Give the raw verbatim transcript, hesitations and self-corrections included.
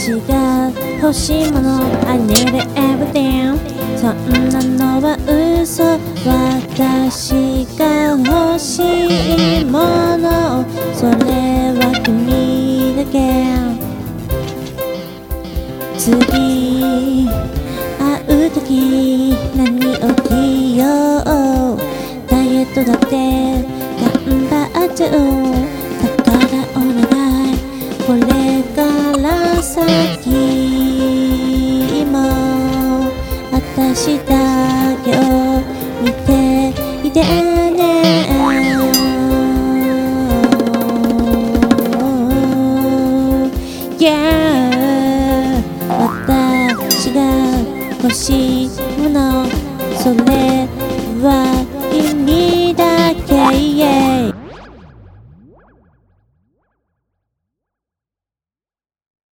私が欲しいもの I need everything そんなのは嘘私が欲しいものそれは君だけ次会う時何を着ようダイエットだって頑張っちゃうだからお願いこれから先も私だけを見ていて